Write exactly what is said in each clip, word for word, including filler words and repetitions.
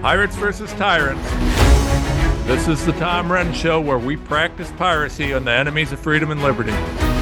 Pirates versus Tyrants. This is the Tom Renz Show, where we practice piracy on the enemies of freedom and liberty.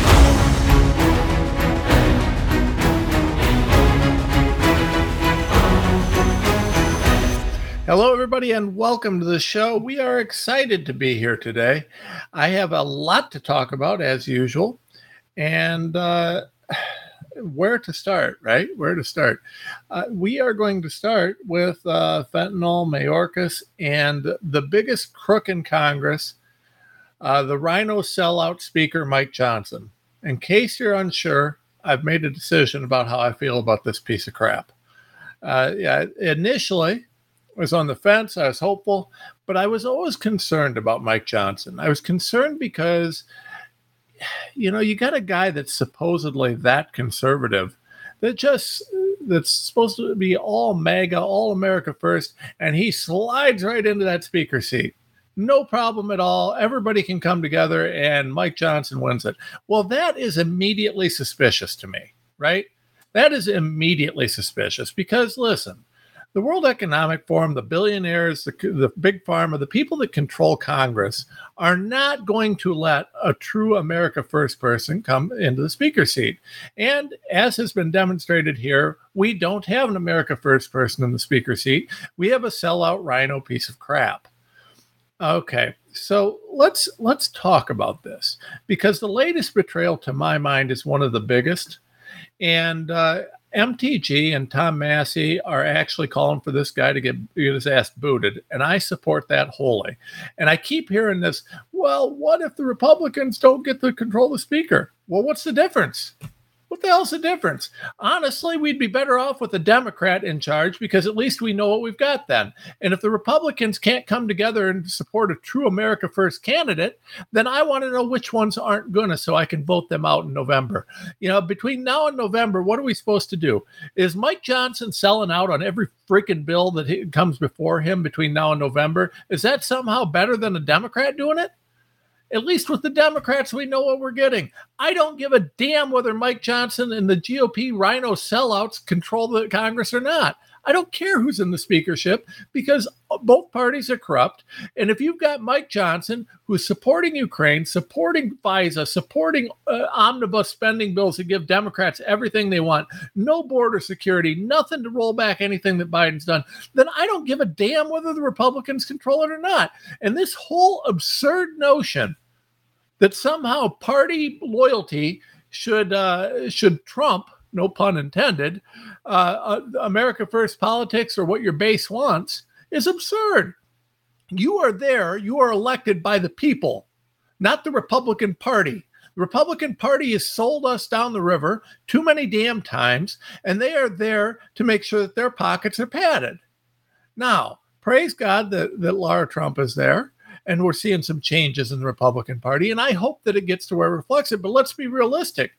Hello, everybody, and welcome to the show. We are excited to be here today. I have a lot to talk about, as usual, and uh, where to start, right? Where to start? Uh, we are going to start with uh, fentanyl, Mayorkas, and the biggest crook in Congress, uh, the Rhino sellout Speaker Mike Johnson. In case you're unsure, I've made a decision about how I feel about this piece of crap. Uh, yeah, initially, I was on the fence. I was hopeful, but I was always concerned about Mike Johnson. I was concerned because, you know, you got a guy that's supposedly that conservative, that just that's supposed to be all MAGA, all America first, and he slides right into that speaker seat. No problem at all. Everybody can come together, and Mike Johnson wins it. Well, that is immediately suspicious to me, right? That is immediately suspicious because, listen, the World Economic Forum, the billionaires, the, the big pharma, the people that control Congress are not going to let a true America First person come into the speaker seat. And as has been demonstrated here, we don't have an America First person in the speaker seat. We have a sellout Rhino piece of crap. Okay, so let's let's talk about this, because the latest betrayal, to my mind, is one of the biggest. And uh, M T G and Tom Massie are actually calling for this guy to get, get his ass booted, and I support that wholly. And I keep hearing this, well, what if the Republicans don't get to control the speaker? Well, what's the difference? What the hell's the difference? Honestly, we'd be better off with a Democrat in charge, because at least we know what we've got then. And if the Republicans can't come together and support a true America First candidate, then I want to know which ones aren't going to, so I can vote them out in November. You know, between now and November, what are we supposed to do? Is Mike Johnson selling out on every freaking bill that he, comes before him between now and November? Is that somehow better than a Democrat doing it? At least with the Democrats, we know what we're getting. I don't give a damn whether Mike Johnson and the G O P Rhino sellouts control the Congress or not. I don't care who's in the speakership, because both parties are corrupt. And if you've got Mike Johnson, who's supporting Ukraine, supporting FISA, supporting uh, omnibus spending bills that give Democrats everything they want, no border security, nothing to roll back anything that Biden's done, then I don't give a damn whether the Republicans control it or not. And this whole absurd notion that somehow party loyalty should uh, should trump, no pun intended, uh, uh, America First politics or what your base wants is absurd. You are there, you are elected by the people, not the Republican Party. The Republican Party has sold us down the river too many damn times, and they are there to make sure that their pockets are padded. Now, praise God that, that Lara Trump is there, and we're seeing some changes in the Republican Party, and I hope that it gets to where it reflects it, but let's be realistic.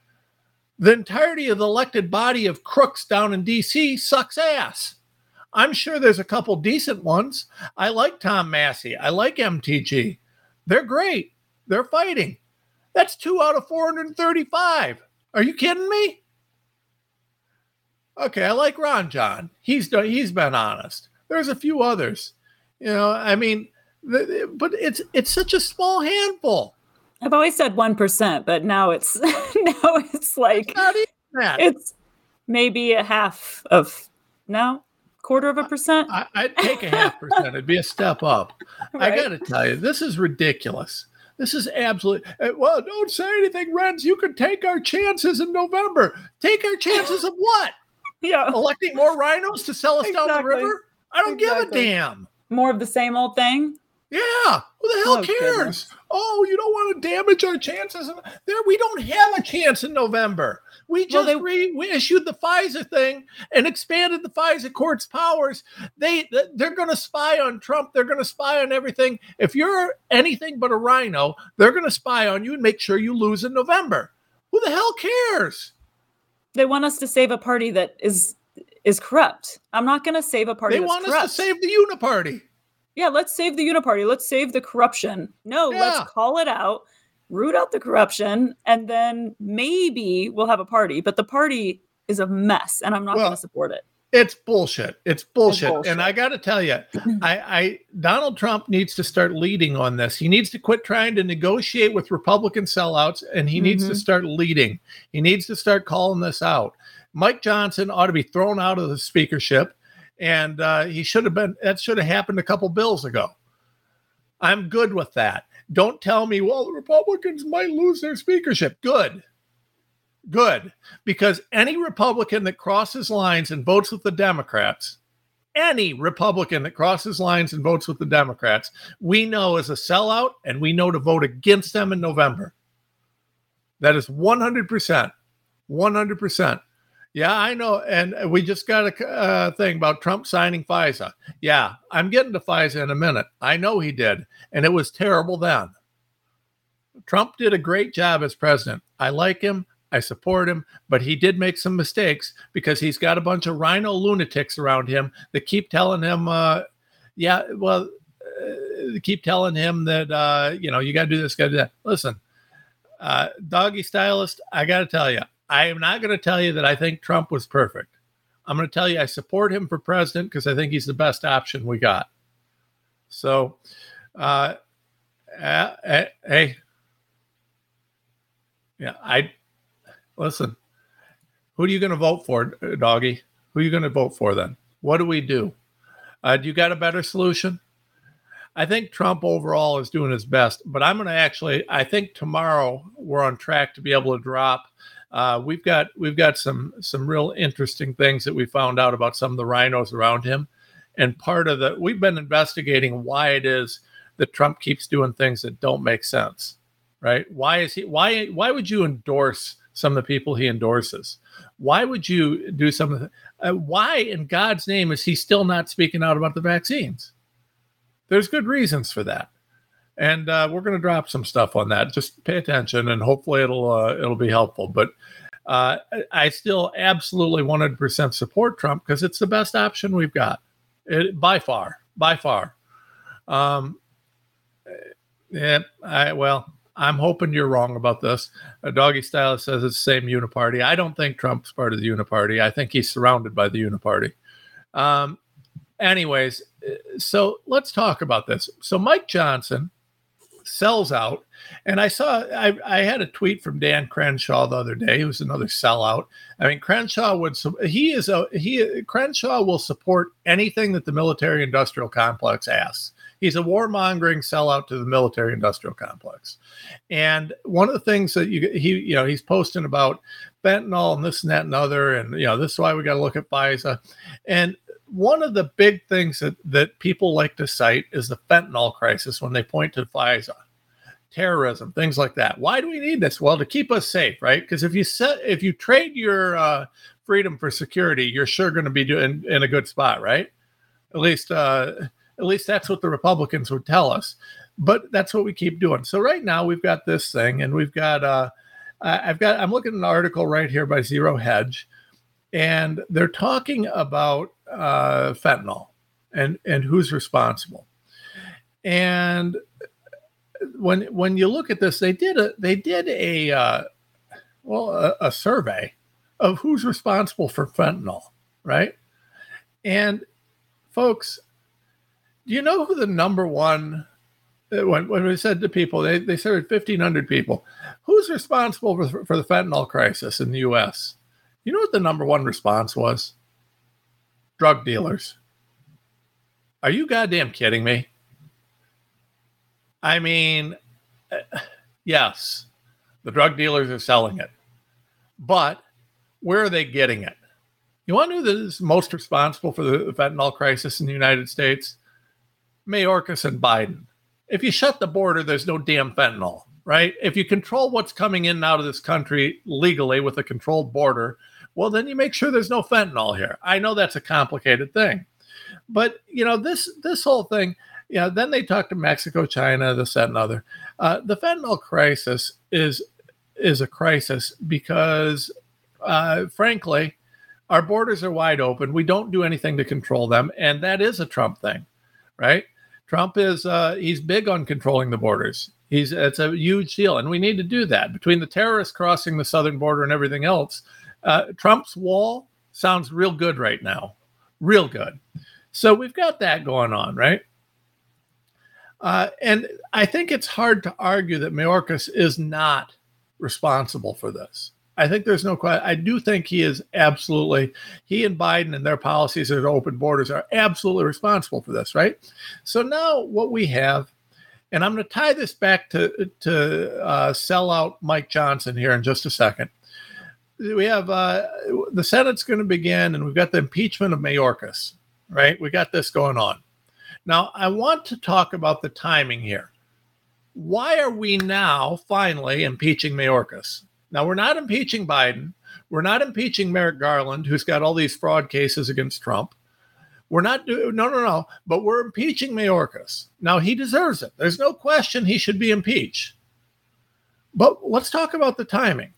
The entirety of the elected body of crooks down in D C sucks ass. I'm sure there's a couple decent ones. I like Tom Massie. I like M T G. They're great. They're fighting. That's two out of four hundred thirty-five. Are you kidding me? Okay, I like Ron John. He's done, he's been honest. There's a few others. You know, I mean, but it's it's such a small handful. I've always said one percent, but now it's now it's like it's, not even that. It's maybe a half of no quarter of a percent. I, I'd take a half percent. It'd be a step up. Right? I got to tell you, this is ridiculous. This is absolutely well. Don't say anything, Renz. You can take our chances in November. Take our chances of what? Yeah, electing more rhinos to sell us exactly. down the river. I don't exactly. give a damn. More of the same old thing. Yeah, who the hell oh, cares? Goodness. Oh, you don't want to damage our chances. There, we don't have a chance in November. We just well, they, re- we issued the FISA thing and expanded the FISA court's powers. They they're going to spy on Trump. They're going to spy on everything. If you're anything but a rhino, they're going to spy on you and make sure you lose in November. Who the hell cares? They want us to save a party that is is corrupt. I'm not going to save a party. They that's want corrupt. us to save the Uniparty. Yeah, let's save the Uniparty. Let's save the corruption. No, yeah. let's call it out, root out the corruption, and then maybe we'll have a party. But the party is a mess, and I'm not well, going to support it. It's bullshit. It's bullshit. bullshit. And I got to tell you, I, I Donald Trump needs to start leading on this. He needs to quit trying to negotiate with Republican sellouts, and he mm-hmm. needs to start leading. He needs to start calling this out. Mike Johnson ought to be thrown out of the speakership, and uh, he should have been. That should have happened a couple bills ago. I'm good with that. Don't tell me, well, the Republicans might lose their speakership. Good. Good, because any Republican that crosses lines and votes with the Democrats, any Republican that crosses lines and votes with the Democrats, we know is a sellout, and we know to vote against them in November. That is one hundred percent. one hundred percent. Yeah, I know. And we just got a uh, thing about Trump signing FISA. Yeah, I'm getting to FISA in a minute. I know he did, and it was terrible then. Trump did a great job as president. I like him. I support him, but he did make some mistakes because he's got a bunch of rhino lunatics around him that keep telling him, uh, yeah, well, uh, keep telling him that, uh, you know, you got to do this, got to do that. Listen, uh, doggy stylist, I got to tell you, I am not going to tell you that I think Trump was perfect. I'm going to tell you I support him for president because I think he's the best option we got. So, uh, uh, uh hey, yeah, I... Listen, who are you going to vote for, doggy? Who are you going to vote for then? What do we do? Uh, do you got a better solution? I think Trump overall is doing his best, but I'm going to actually, I think tomorrow we're on track to be able to drop. Uh, we've got we've got some some real interesting things that we found out about some of the rhinos around him. And part of the, we've been investigating why it is that Trump keeps doing things that don't make sense, right? Why is he, why, why would you endorse some of the people he endorses? Why would you do something? Uh, why in God's name is he still not speaking out about the vaccines? There's good reasons for that. And uh, we're going to drop some stuff on that. Just pay attention, and hopefully it'll uh, it'll be helpful. But uh, I still absolutely one hundred percent support Trump because it's the best option we've got, it, by far, by far. Um, yeah, I, well, I'm hoping you're wrong about this. A doggy stylist says it's the same uniparty. I don't think Trump's part of the uniparty. I think he's surrounded by the uniparty. Um, anyways, so let's talk about this. So Mike Johnson sells out. And I saw, I, I had a tweet from Dan Crenshaw the other day. He was another sellout. I mean, Crenshaw would, he is a, he, Crenshaw will support anything that the military industrial complex asks. He's a warmongering sellout to the military industrial complex. And one of the things that you, he, you know, he's posting about fentanyl and this and that and other, and, you know, this is why we got to look at FISA. And one of the big things that, that people like to cite is the fentanyl crisis when they point to FISA, terrorism, things like that. Why do we need this? Well, to keep us safe, right? Because if you set, if you trade your uh, freedom for security, you're sure going to be doing in a good spot, right? At least, uh, at least that's what the Republicans would tell us. But that's what we keep doing. So right now we've got this thing, and we've got, uh, I've got, I'm looking at an article right here by Zero Hedge, and they're talking about uh, fentanyl and, and who's responsible. And when, when you look at this, they did a, they did a, uh, well, a, a survey of who's responsible for fentanyl, right? And folks, do you know who the number one, when, when we said to people, they, they surveyed fifteen hundred people, who's responsible for, for the fentanyl crisis in the U S? You know what the number one response was? Drug dealers. Are you goddamn kidding me? I mean, yes, the drug dealers are selling it, but where are they getting it? You want to know who is most responsible for the fentanyl crisis in the United States? Mayorkas and Biden. If you shut the border, there's no damn fentanyl, right? If you control what's coming in and out of this country legally with a controlled border, well, then you make sure there's no fentanyl here. I know that's a complicated thing. But, you know, this this whole thing, you know, then they talk to Mexico, China, this, that, and other. Uh, the fentanyl crisis is, is a crisis because, uh, frankly, our borders are wide open. We don't do anything to control them. And that is a Trump thing, right? Trump is, uh, he's big on controlling the borders. He's, it's a huge deal. And we need to do that. Between the terrorists crossing the southern border and everything else, uh, Trump's wall sounds real good right now. real good. So we've got that going on, right? Uh, and I think it's hard to argue that Mayorkas is not responsible for this. I think there's no question. I do think he is absolutely, he and Biden and their policies of open borders are absolutely responsible for this, right? So now what we have, and I'm going to tie this back to, to uh, sell out Mike Johnson here in just a second. We have, uh, the Senate's going to begin, and we've got the impeachment of Mayorkas, right? We got this going on. Now, I want to talk about the timing here. Why are we now finally impeaching Mayorkas? Now, we're not impeaching Biden. We're not impeaching Merrick Garland, who's got all these fraud cases against Trump. We're not doing, no, no, no, but we're impeaching Mayorkas. Now, he deserves it. There's no question he should be impeached. But let's talk about the timing.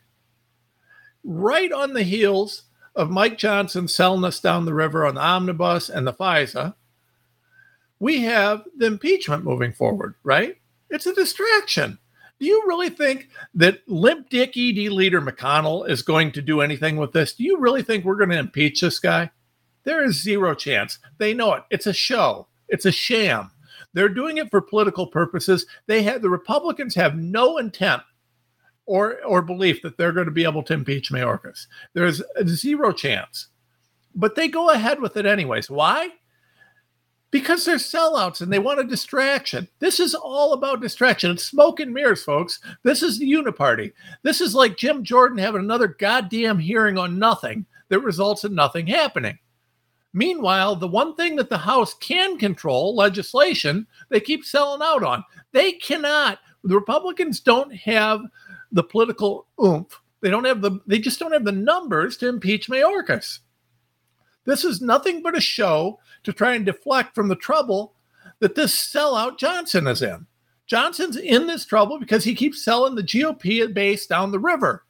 Right on the heels of Mike Johnson selling us down the river on the omnibus and the FISA, we have the impeachment moving forward, right? It's a distraction. Do you really think that limp dick E D leader McConnell is going to do anything with this? Do you really think we're going to impeach this guy? There is zero chance. They know it. It's a show. It's a sham. They're doing it for political purposes. They have, the Republicans have no intent or, or belief that they're going to be able to impeach Mayorkas. There's a zero chance. But they go ahead with it anyways. Why? Because they're sellouts and they want a distraction. This is all about distraction. It's smoke and mirrors, folks. This is the uniparty. This is like Jim Jordan having another goddamn hearing on nothing that results in nothing happening. Meanwhile, the one thing that the House can control, legislation, they keep selling out on. They cannot. The Republicans don't have the political oomph. They don't have the, they just don't have the numbers to impeach Mayorkas. This is nothing but a show to try and deflect from the trouble that this sellout Johnson is in. Johnson's in this trouble because he keeps selling the G O P base down the river.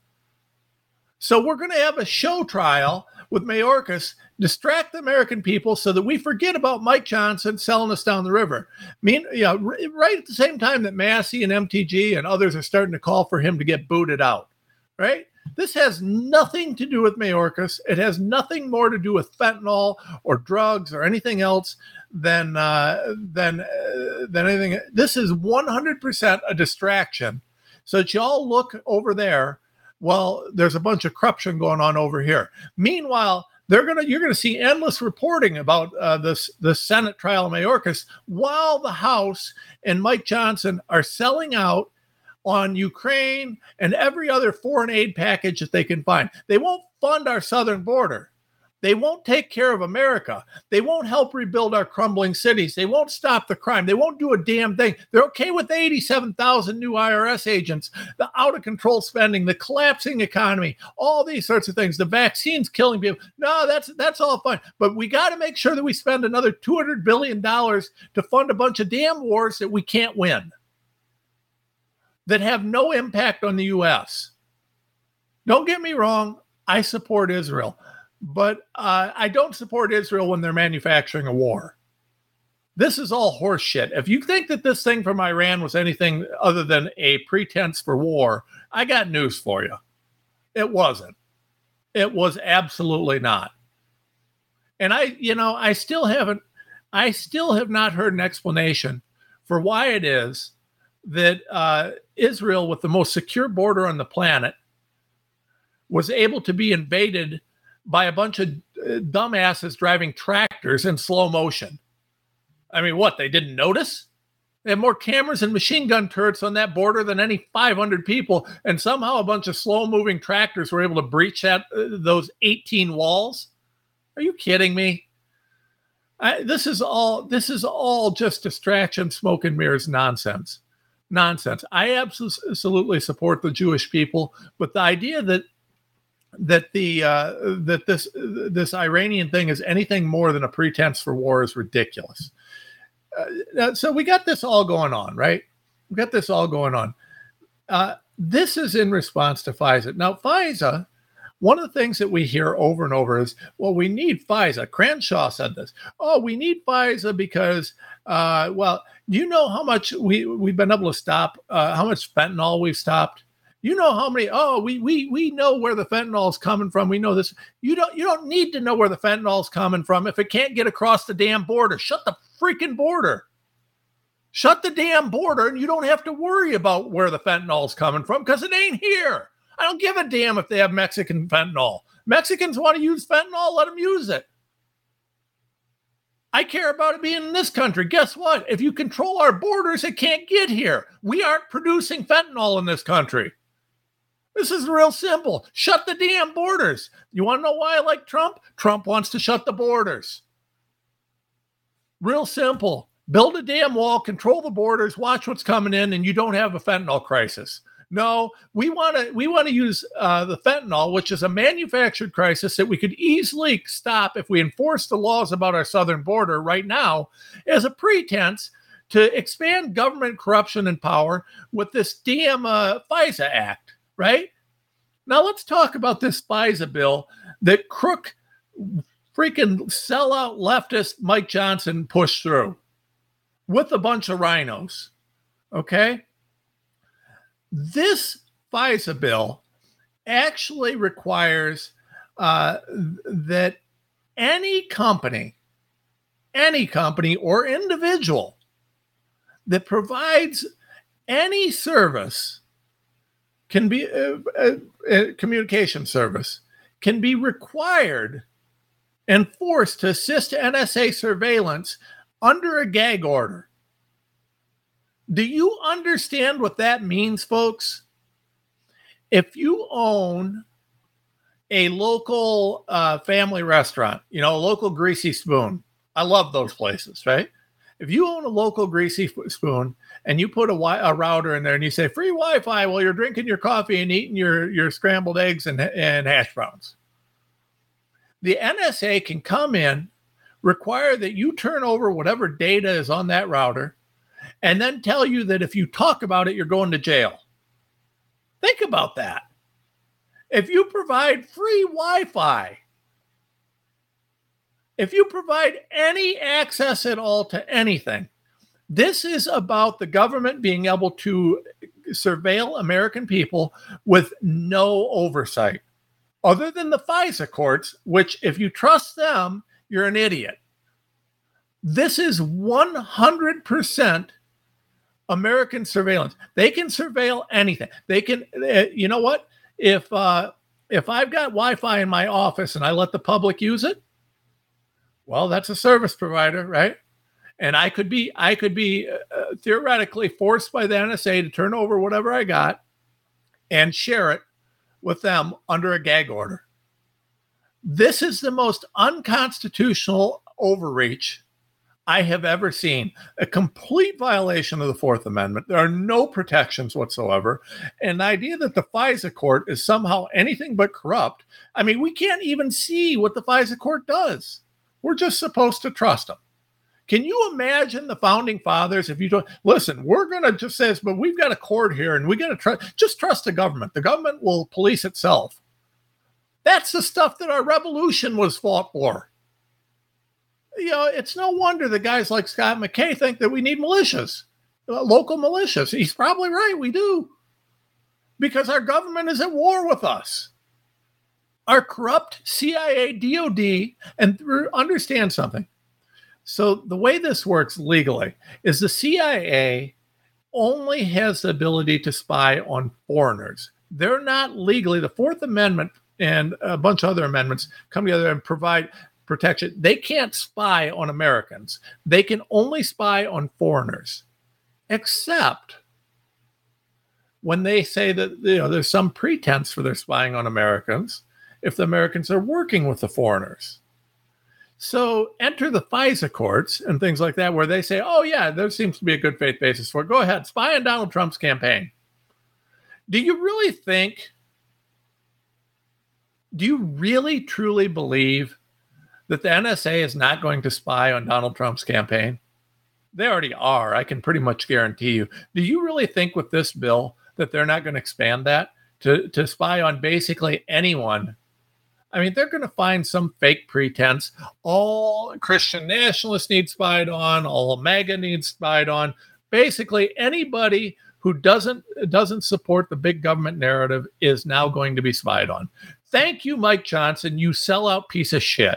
So we're going to have a show trial with Mayorkas, distract the American people so that we forget about Mike Johnson selling us down the river. I mean, you know, right at the same time that Massey and M T G and others are starting to call for him to get booted out, right? This has nothing to do with Mayorkas. It has nothing more to do with fentanyl or drugs or anything else than uh, than uh, than anything. This is one hundred percent a distraction, so that y'all look over there. Well, there's a bunch of corruption going on over here. Meanwhile, they're gonna you're gonna see endless reporting about uh, this the Senate trial of Mayorkas, while the House and Mike Johnson are selling out on Ukraine and every other foreign aid package that they can find. They won't fund our southern border. They won't take care of America. They won't help rebuild our crumbling cities. They won't stop the crime. They won't do a damn thing. They're okay with the eighty-seven thousand new I R S agents, the out-of-control spending, the collapsing economy, all these sorts of things, the vaccines killing people. No, that's that's all fine. But we got to make sure that we spend another two hundred billion dollars to fund a bunch of damn wars that we can't win, that have no impact on the U S. Don't get me wrong, I support Israel, but uh, I don't support Israel when they're manufacturing a war. This is all horse shit. If you think that this thing from Iran was anything other than a pretense for war, I got news for you. It wasn't. It was absolutely not. And I, you know, I still haven't, I still have not heard an explanation for why it is that uh, Israel, with the most secure border on the planet, was able to be invaded by a bunch of uh, dumbasses driving tractors in slow motion. I mean, what, they didn't notice? They have more cameras and machine gun turrets on that border than any five hundred people, and somehow a bunch of slow-moving tractors were able to breach that, uh, those eighteen walls? Are you kidding me? I, this is all this is all just distraction, smoke and mirrors nonsense. Nonsense. I absolutely support the Jewish people, but the idea that that the uh, that this this Iranian thing is anything more than a pretense for war is ridiculous. Uh, so we got this all going on, right? We got this all going on. Uh, this is in response to FISA. Now, FISA, one of the things that we hear over and over is, well, we need FISA. Crenshaw said this. Oh, we need FISA because, uh, well, do you know how much we, we've been able to stop, uh, how much fentanyl we've stopped? You know how many, oh, we we we know where the fentanyl is coming from. We know this. You don't you don't need to know where the fentanyl is coming from if it can't get across the damn border. Shut the freaking border. Shut the damn border, and you don't have to worry about where the fentanyl is coming from because it ain't here. I don't give a damn if they have Mexican fentanyl. Mexicans want to use fentanyl, let them use it. I care about it being in this country. Guess what? If you control our borders, it can't get here. We aren't producing fentanyl in this country. This is real simple. Shut the damn borders. You want to know why I like Trump? Trump wants to shut the borders. Real simple. Build a damn wall, control the borders, watch what's coming in, and you don't have a fentanyl crisis. No, we want to we want to use uh, the fentanyl, which is a manufactured crisis that we could easily stop if we enforce the laws about our southern border right now, as a pretense to expand government corruption and power with this damn uh, FISA Act, right? Now let's talk about this FISA bill that crook, freaking sellout leftist Mike Johnson pushed through with a bunch of rhinos, okay? This FISA bill actually requires uh, that any company, any company or individual that provides any service can be a, a, a communication service can be required and forced to assist N S A surveillance under a gag order. Do you understand what that means, folks? If you own a local uh, family restaurant, you know, a local Greasy Spoon, I love those places, right? If you own a local Greasy Spoon and you put a, wi- a router in there and you say free Wi-Fi while you're drinking your coffee and eating your, your scrambled eggs and, and hash browns, the N S A can come in, require that you turn over whatever data is on that router, and then tell you that if you talk about it, you're going to jail. Think about that. If you provide free Wi-Fi, if you provide any access at all to anything, this is about the government being able to surveil American people with no oversight, other than the FISA courts, which if you trust them, you're an idiot. This is one hundred percent American surveillance. They can surveil anything. They can, uh, you know what? If uh, if I've got Wi-Fi in my office and I let the public use it, well, that's a service provider, right? And I could be, I could be uh, theoretically forced by the N S A to turn over whatever I got and share it with them under a gag order. This is the most unconstitutional overreach I have ever seen. A complete violation of the Fourth Amendment. There are no protections whatsoever. And the idea that the FISA court is somehow anything but corrupt. I mean, we can't even see what the FISA court does. We're just supposed to trust them. Can you imagine the founding fathers if you don't listen? We're going to just say this, but we've got a court here and we got to trust, just trust the government. The government will police itself. That's the stuff that our revolution was fought for. You know, it's no wonder that guys like Scott McKay think that we need militias, uh, local militias. He's probably right. We do. Because our government is at war with us. Our corrupt C I A, D O D, and understand something. So the way this works legally is the C I A only has the ability to spy on foreigners. They're not legally, the Fourth Amendment and a bunch of other amendments come together and provide protection. They can't spy on Americans. They can only spy on foreigners, except when they say that, you know, there's some pretense for their spying on Americans if the Americans are working with the foreigners. So enter the FISA courts and things like that, where they say, oh yeah, there seems to be a good faith basis for it. Go ahead, spy on Donald Trump's campaign. Do you really think, do you really truly believe that the N S A is not going to spy on Donald Trump's campaign? They already are. I can pretty much guarantee you. Do you really think with this bill that they're not going to expand that to, to spy on basically anyone? I mean, they're going to find some fake pretense. All Christian nationalists need spied on. All MAGA needs spied on. Basically, anybody who doesn't doesn't support the big government narrative is now going to be spied on. Thank you, Mike Johnson, you sellout piece of shit.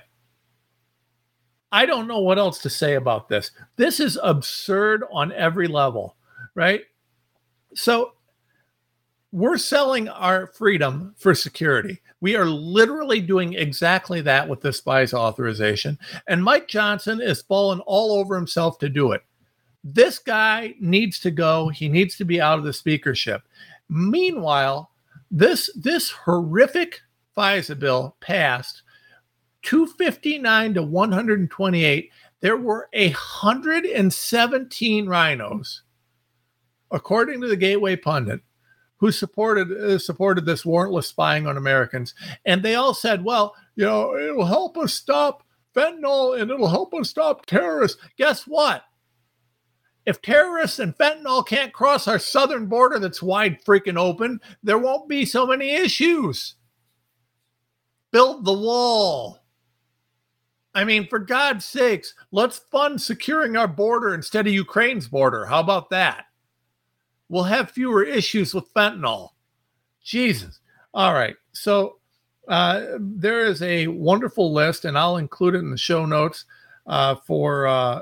I don't know what else to say about this. This is absurd on every level, right? So we're selling our freedom for security. We are literally doing exactly that with the spies authorization. And Mike Johnson is falling all over himself to do it. This guy needs to go. He needs to be out of the speakership. Meanwhile, this, this horrific FISA bill passed two fifty-nine to one twenty-eight. There were one hundred seventeen rhinos, according to the Gateway Pundit, who supported uh, supported this warrantless spying on Americans. And they all said, well, you know, it'll help us stop fentanyl and it'll help us stop terrorists. Guess what? If terrorists and fentanyl can't cross our southern border that's wide freaking open, there won't be so many issues. Build the wall. I mean, for God's sakes, let's fund securing our border instead of Ukraine's border. How about that? We'll have fewer issues with fentanyl. Jesus. All right. So uh, there is a wonderful list, and I'll include it in the show notes uh, for uh,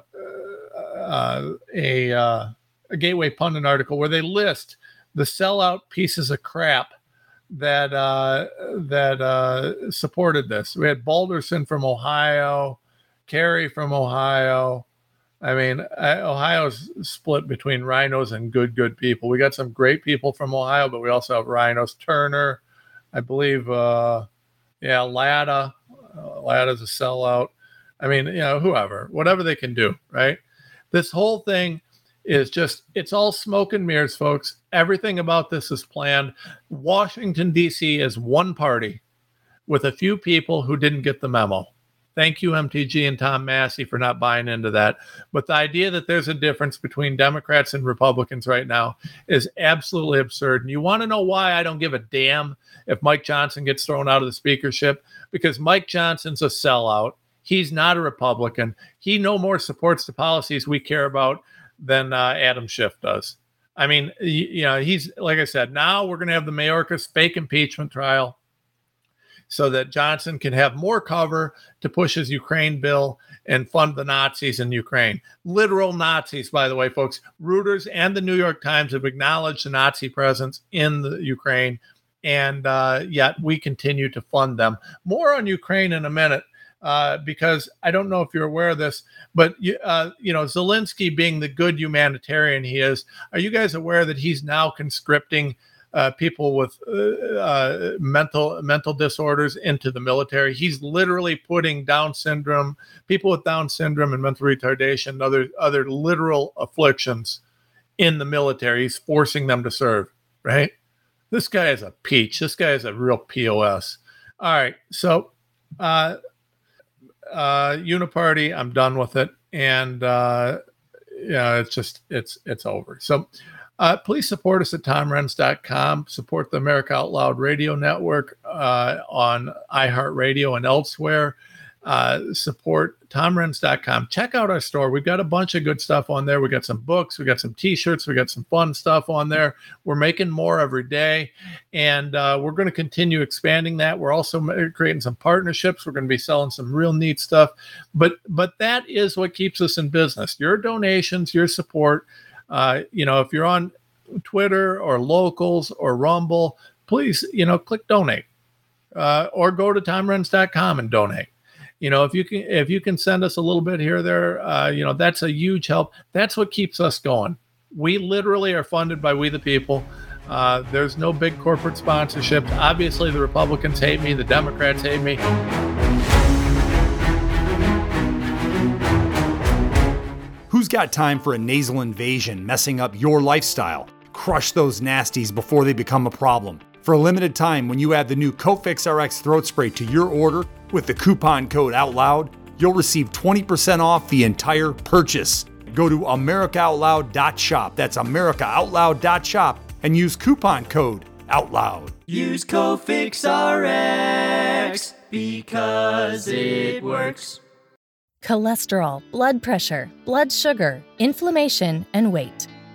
uh, a, uh, a Gateway Pundit article where they list the sellout pieces of crap that uh, that uh, supported this. We had Balderson from Ohio, Kerry from Ohio. I mean, I, Ohio's split between rhinos and good, good people. We got some great people from Ohio, but we also have rhinos. Turner, I believe, uh, yeah, Latta. Uh, Latta's a sellout. I mean, you know, whoever, whatever they can do, right? This whole thing is just, it's all smoke and mirrors, folks. Everything about this is planned. Washington, D C is one party with a few people who didn't get the memo. Thank you, M T G and Tom Massey, for not buying into that. But the idea that there's a difference between Democrats and Republicans right now is absolutely absurd. And you want to know why I don't give a damn if Mike Johnson gets thrown out of the speakership? Because Mike Johnson's a sellout. He's not a Republican. He no more supports the policies we care about than uh, Adam Schiff does. I mean, you, you know, he's, like I said, now we're going to have the Mayorkas fake impeachment trial so that Johnson can have more cover to push his Ukraine bill and fund the Nazis in Ukraine. Literal Nazis, by the way, folks. Reuters and the New York Times have acknowledged the Nazi presence in the Ukraine, and uh, yet we continue to fund them. More on Ukraine in a minute, uh, because I don't know if you're aware of this, but uh, you know, Zelensky, being the good humanitarian he is, are you guys aware that he's now conscripting Uh, people with uh, uh, mental mental disorders into the military? He's literally putting Down syndrome, people with Down syndrome and mental retardation, and other other literal afflictions in the military. He's forcing them to serve, right? This guy is a peach. This guy is a real P O S. All right, so uh, uh, Uniparty, I'm done with it, and uh, yeah, it's just it's it's over. So. Uh, please support us at tom renz dot com. Support the America Out Loud Radio Network uh, on iHeartRadio and elsewhere. Uh, support tom renz dot com. Check out our store. We've got a bunch of good stuff on there. We got some books. We got some T-shirts. We got some fun stuff on there. We're making more every day, and uh, we're going to continue expanding that. We're also creating some partnerships. We're going to be selling some real neat stuff. But but that is what keeps us in business. Your donations, your support. Uh, you know, if you're on Twitter or Locals or Rumble, please, you know, click donate uh, or go to tom renz dot com and donate. You know, if you can, if you can send us a little bit here or there, uh, you know, that's a huge help. That's what keeps us going. We literally are funded by we the people. Uh, there's no big corporate sponsorships. Obviously, the Republicans hate me. The Democrats hate me. Who's got time for a nasal invasion messing up your lifestyle? Crush those nasties before they become a problem. For a limited time, when you add the new Cofix R X throat spray to your order with the coupon code OUTLOUD, you'll receive twenty percent off the entire purchase. Go to america out loud dot shop. That's america out loud dot shop and use coupon code OUTLOUD. Use Cofix R X because it works. Cholesterol, blood pressure, blood sugar, inflammation, and weight.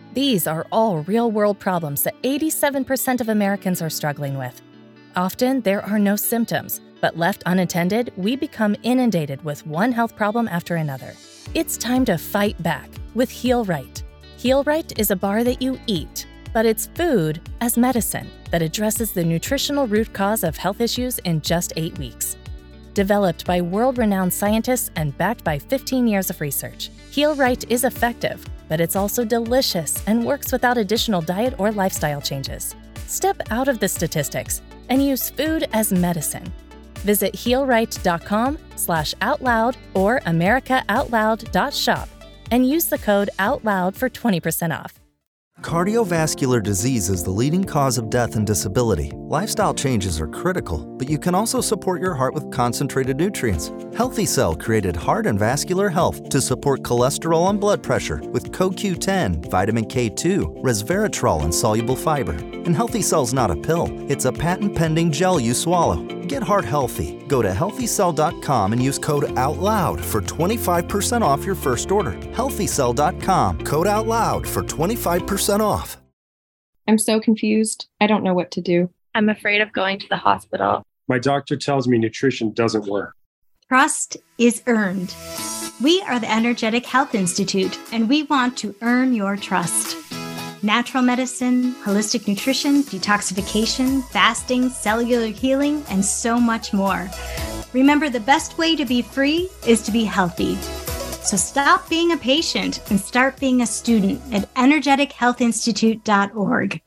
These are all real-world problems that eighty-seven percent of Americans are struggling with. Often, there are no symptoms, but left unattended, we become inundated with one health problem after another. It's time to fight back with Heal Right. Heal Right is a bar that you eat, but it's food as medicine that addresses the nutritional root cause of health issues in just eight weeks. Developed by world-renowned scientists and backed by fifteen years of research, Heal Right is effective, but it's also delicious and works without additional diet or lifestyle changes. Step out of the statistics and use food as medicine. Visit healright.com slash outloud or americaoutloud.shop and use the code OUTLOUD for twenty percent off. Cardiovascular disease is the leading cause of death and disability. Lifestyle changes are critical, but you can also support your heart with concentrated nutrients. Healthy Cell created Heart and Vascular Health to support cholesterol and blood pressure with C O Q ten, vitamin K two, resveratrol, and soluble fiber. And Healthy Cell's not a pill, it's a patent-pending gel you swallow. Get heart healthy. Go to healthy cell dot com and use code OUTLOUD for twenty-five percent off your first order. healthy cell dot com, code OUTLOUD for twenty-five percent off. I'm so confused. I don't know what to do. I'm afraid of going to the hospital. My doctor tells me nutrition doesn't work. Trust is earned. We are the Energetic Health Institute, and we want to earn your trust. Natural medicine, holistic nutrition, detoxification, fasting, cellular healing, and so much more. Remember, the best way to be free is to be healthy. So stop being a patient and start being a student at energetic health institute dot org.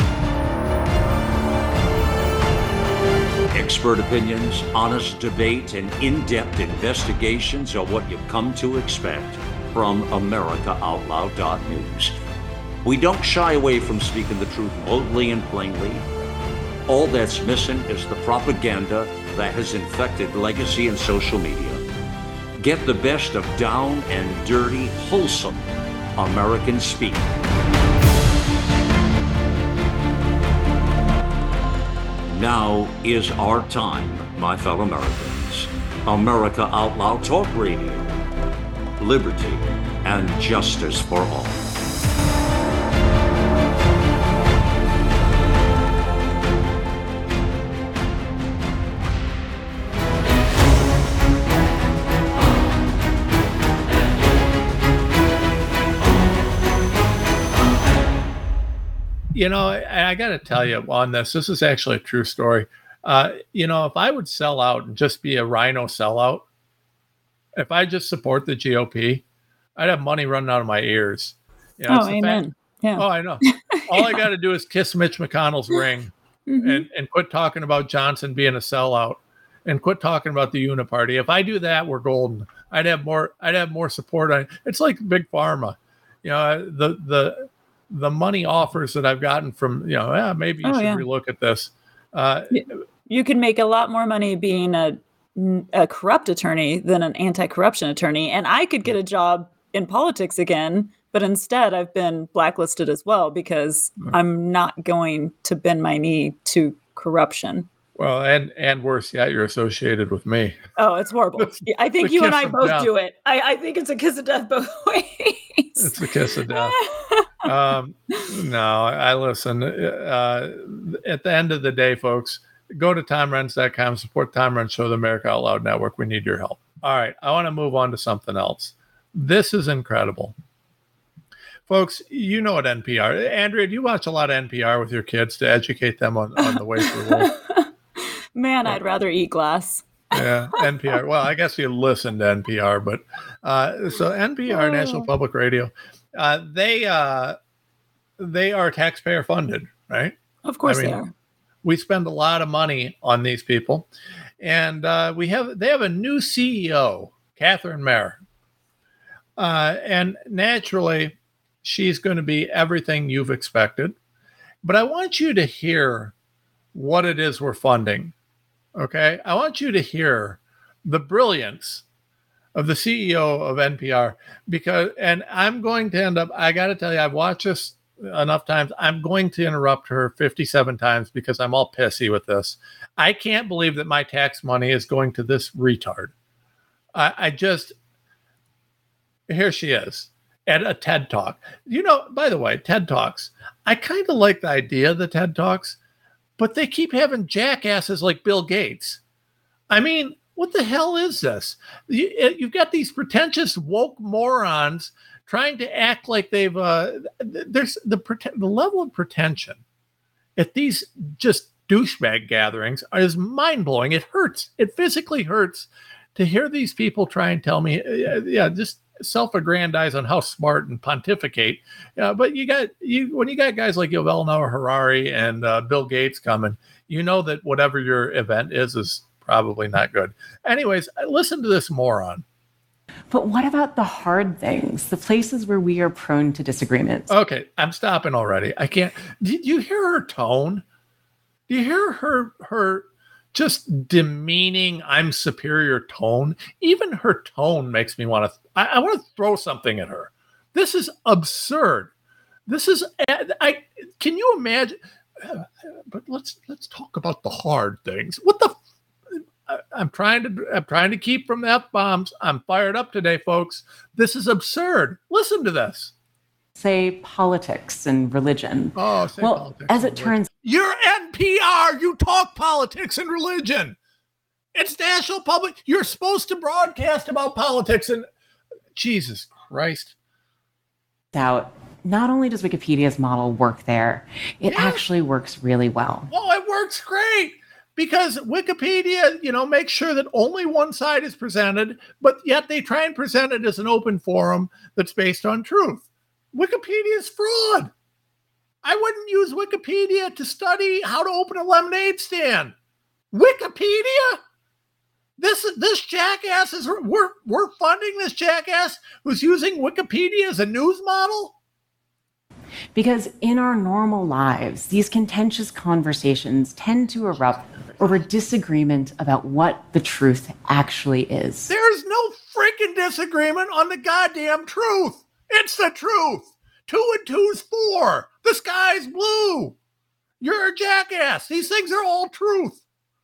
Expert opinions, honest debate, and in-depth investigations are what you've come to expect from America Out Loud dot news. We don't shy away from speaking the truth boldly and plainly. All that's missing is the propaganda that has infected legacy and social media. Get the best of down and dirty, wholesome American speak. Now is our time, my fellow Americans. America Out Loud Talk Radio. Liberty and justice for all. You know, I, I got to tell you on this, this is actually a true story. Uh, you know, if I would sell out and just be a rhino sellout, if I just support the G O P, I'd have money running out of my ears. You know, oh, amen. Fact. Yeah. Oh, I know. All I got to do is kiss Mitch McConnell's ring mm-hmm. and, and quit talking about Johnson being a sellout and quit talking about the Uniparty. If I do that, we're golden. I'd have more, I'd have more support on. It's like big pharma. You know, the, the, the money offers that I've gotten from, you know, eh, maybe you oh, should yeah. relook at this. Uh, you, you can make a lot more money being a, a corrupt attorney than an anti-corruption attorney. And I could get a job in politics again, but instead I've been blacklisted as well because mm-hmm. I'm not going to bend my knee to corruption. Well, and, and worse yet, you're associated with me. Oh, it's horrible. I think you and I both death. do it. I, I think it's a kiss of death both ways. It's a kiss of death. um, no, I listen. Uh, at the end of the day, folks, go to Tom Renz dot com, support Tom Renz Show, the America Out Loud Network. We need your help. All right, I want to move on to something else. This is incredible. Folks, you know what N P R. Andrea, do you watch a lot of N P R with your kids to educate them on, on the way through life? Man, I'd rather eat glass. Yeah, N P R. Well, I guess you listen to N P R, but uh, so N P R, oh. National Public Radio, uh, they uh, they are taxpayer funded, right? Of course I mean, they are. We spend a lot of money on these people, and uh, we have they have a new C E O, Catherine Mayer, uh, and naturally, she's going to be everything you've expected. But I want you to hear what it is we're funding. Okay, I want you to hear the brilliance of the C E O of N P R because, and I'm going to end up, I got to tell you, I've watched this enough times. I'm going to interrupt her fifty-seven times because I'm all pissy with this. I can't believe that my tax money is going to this retard. I, I just, here she is. at a TED Talk. You know, by the way, TED Talks, I kind of like the idea of the TED Talks, but they keep having jackasses like Bill Gates. I mean, what the hell is this? You, you've got these pretentious woke morons trying to act like they've, uh, there's the, the level of pretension at these just douchebag gatherings is mind-blowing. It hurts. It physically hurts to hear these people try and tell me, uh, yeah, just self-aggrandize on how smart and pontificate. Yeah, but you got you when you got guys like Yuval Noah Harari and uh, Bill Gates coming, you know that whatever your event is is probably not good. Anyways, listen to this moron. But what about the hard things, the places where we are prone to disagreements? Okay, I'm stopping already. I can't. Did you hear her tone? Do you hear her her just demeaning, I'm superior tone? Even her tone makes me want to, I, I want to throw something at her. This is absurd. This is, I can you imagine? Uh, but let's let's talk about the hard things. What the? I, I'm trying to I'm trying to keep from the F-bombs. I'm fired up today, folks. This is absurd. Listen to this. Say politics and religion. Oh, say well, politics as it and turns, you're N P R. You talk politics and religion. It's national public. You're supposed to broadcast about politics and Jesus Christ. Out. Not only does Wikipedia's model work there, it Yeah. actually works really well. Oh, it works great because Wikipedia, you know, makes sure that only one side is presented, but yet they try and present it as an open forum that's based on truth. Wikipedia is fraud. I wouldn't use Wikipedia to study how to open a lemonade stand. Wikipedia? This this jackass is we're we're funding this jackass who's using Wikipedia as a news model? Because in our normal lives, these contentious conversations tend to erupt over disagreement about what the truth actually is. There's no freaking disagreement on the goddamn truth. It's the truth. Two and two's four. The sky's blue. You're a jackass. These things are all truth.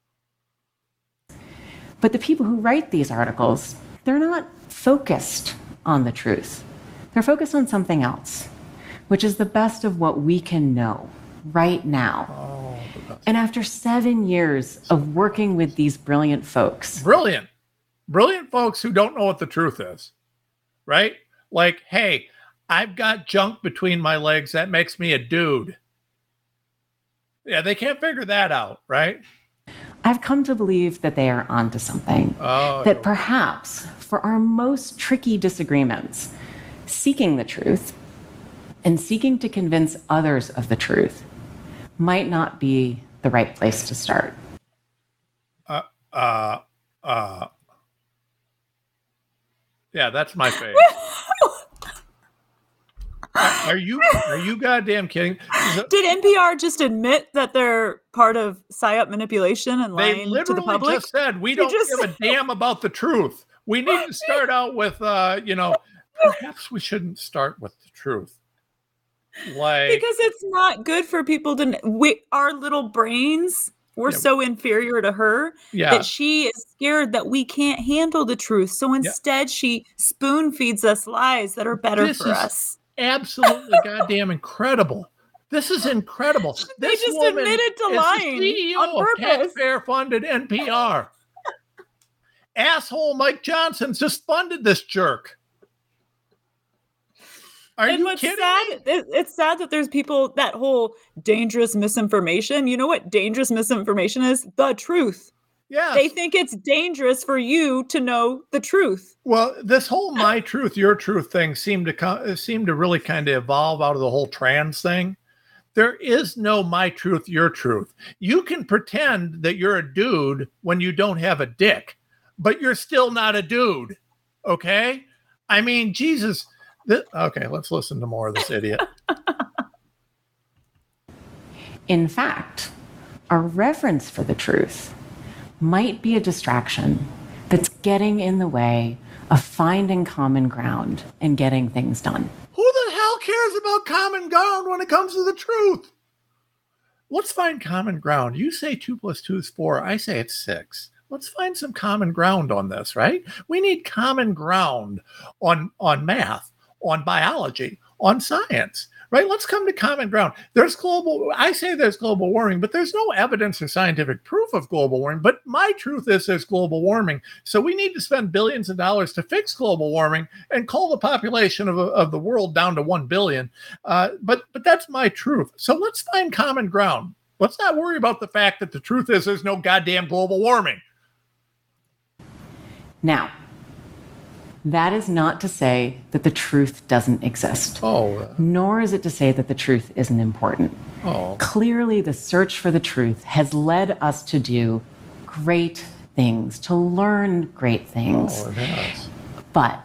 But the people who write these articles, they're not focused on the truth. They're focused on something else, which is the best of what we can know right now. Oh, and after seven years of working with these brilliant folks. Brilliant. Brilliant folks who don't know what the truth is, right? Like, hey, I've got junk between my legs. That makes me a dude. Yeah, they can't figure that out, right? I've come to believe that they are onto something. Oh, that perhaps for our most tricky disagreements, seeking the truth and seeking to convince others of the truth might not be the right place to start. Uh, uh, uh. Yeah, that's my favorite. Are you are you goddamn kidding? Did N P R just admit that they're part of psyop manipulation and They lying to the literally public? just said we They don't just- give a damn about the truth. We need to start out with, uh, you know, perhaps we shouldn't start with the truth. Like, Because it's not good for people to. kn- We our little brains. We're Yeah. so inferior to her Yeah. that she is scared that we can't handle the truth. So instead, she spoon feeds us lies that are better This for is us. absolutely goddamn incredible. This is incredible. They This just woman admitted to is lying the C E O on of purpose. taxpayer-funded N P R. Asshole Mike Johnson just funded this jerk. Are and you what's kidding sad, me? it- it's sad that there's people, that whole dangerous misinformation. You know what dangerous misinformation is? The truth. Yeah. They think it's dangerous for you to know the truth. Well, this whole "my truth, your truth" thing seemed to come, seemed to really kind of evolve out of the whole trans thing. There is no "my truth, your truth." You can pretend that you're a dude when you don't have a dick, but you're still not a dude. Okay? I mean, Jesus. Th- okay, let's listen to more of this idiot. In fact, our reverence for the truth might be a distraction that's getting in the way of finding common ground and getting things done. Who the hell cares about common ground when it comes to the truth? Let's find common ground. You say two plus two is four. I say it's six. Let's find some common ground on this, right? We need common ground on, on math. on biology, on science, right? Let's come to common ground. There's global, I say there's global warming, but there's no evidence or scientific proof of global warming. But my truth is there's global warming. So we need to spend billions of dollars to fix global warming and cull the population of, of the world down to one billion. Uh, but, but that's my truth. So let's find common ground. Let's not worry about the fact that the truth is there's no goddamn global warming. Now, that is not to say that the truth doesn't exist. Oh. Uh, Nor is it to say that the truth isn't important. Oh. Clearly, the search for the truth has led us to do great things, to learn great things. Oh, it has. But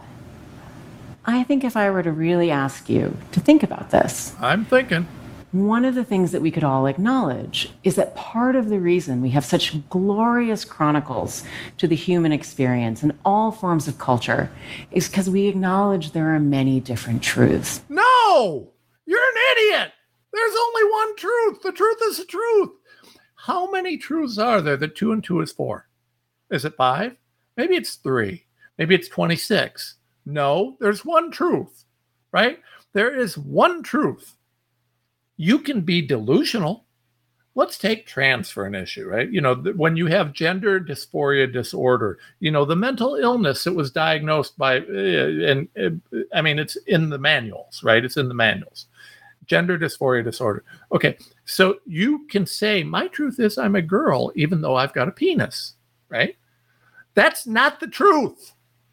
I think if I were to really ask you to think about this, I'm thinking. One of the things that we could all acknowledge is that part of the reason we have such glorious chronicles to the human experience in all forms of culture is because we acknowledge there are many different truths. No! You're an idiot! There's only one truth. The truth is the truth. How many truths are there that two and two is four? Is it five? Maybe it's three. Maybe it's twenty-six. No, there's one truth, right? There is one truth. You can be delusional. Let's take trans for an issue, right? You know, th- when you have gender dysphoria disorder, you know, the mental illness that was diagnosed by, uh, and uh, I mean, it's in the manuals, right? It's in the manuals. Gender dysphoria disorder. Okay, so you can say, my truth is I'm a girl, even though I've got a penis, right? That's not the truth.